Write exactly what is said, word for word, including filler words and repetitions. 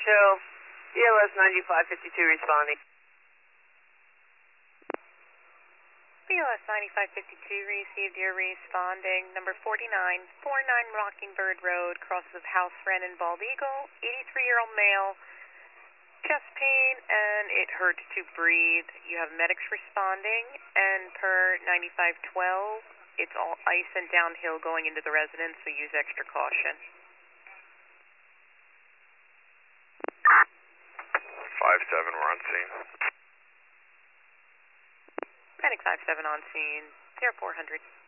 show. E L S ninety-five fifty-two responding. E L S ninety-five fifty-two received, you're responding. Number forty-nine, forty-nine Mockingbird Road, crosses of House Wren and Bald Eagle, eighty-three-year-old male, chest pain, and it hurts to breathe. You have medics responding, and per ninety-five twelve, it's all ice and downhill going into the residence, so use extra caution. five seven, we're on scene. Medic five seven on scene, zero four hundred.